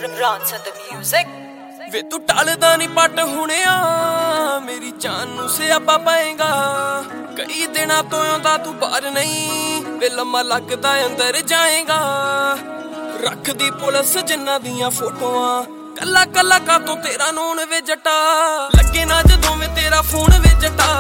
Ronson the music ਵੇ ਤੂੰ ਟਲਦਾ ਨਹੀਂ ਪੱਟ ਹੁਣਿਆ ਮੇਰੀ ਜਾਨ ਨੂੰ ਸਿਆਪਾ ਪਾਏਗਾ ਕਈ ਦਿਨਾਂ ਤੋਂ ਆਉਂਦਾ ਤੂੰ ਬਾਹਰ ਨਹੀਂ ਵੇ ਲੰਮਾ ਲੱਗਦਾ ਅੰਦਰ ਜਾਏਗਾ ਰੱਖਦੀ ਪੁਲਿਸ ਜਿੰਨਾਂ ਦੀਆਂ ਫੋਟੋਆਂ ਕੱਲਾ ਕੱਲਾ ਕਾਤੋਂ ਤੇਰਾ ਨੂਨ ਵੇ ਜੱਟਾ ਲੱਗੇ ਨਾ ਜਦੋਂ ਵੇ ਤੇਰਾ ਫੋਨ ਵੇ ਜੱਟਾ